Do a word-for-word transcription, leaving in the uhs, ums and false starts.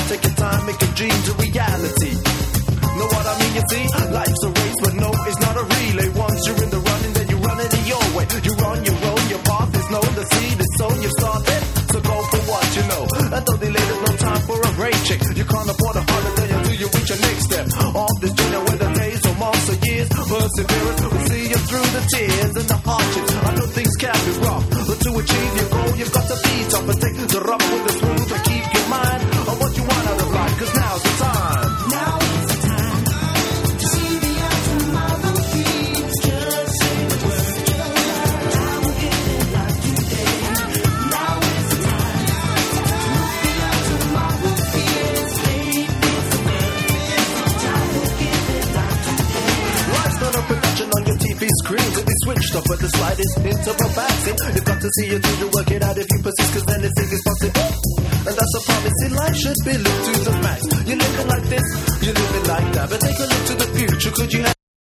take your time, make your dreams a reality. Know what I mean, you see? Life's a race, but no, it's not a relay. Once you're in the running, then you run it in your way. You're on your own, your path is known, the seed is sown, you've started. So go for what you know. And don't delay, there's no time for a break check. You can't afford a holiday until you reach your next step. Off this journey, whether days or months or years, perseverance will see you through the tears and the hardships. I know things can be rough, but to achieve your goal, you've got to be tough and take the rough with the smooth and keep your mind on what you want out of life, cause now's the time. Now is the time to see beyond tomorrow dreams. Just say the word, I will give it life today. Now is the time to move beyond tomorrow fears. Faith is the word, I will give it life today. Life's not a production on your T V screen to be switched off with the slightest hint of romancing. You've got to see it through to work it out if you persist, cause anything is possible. And that's a promise in life should be lived to the max. You're living like this, you're living like that, but take a look to the future. Could you have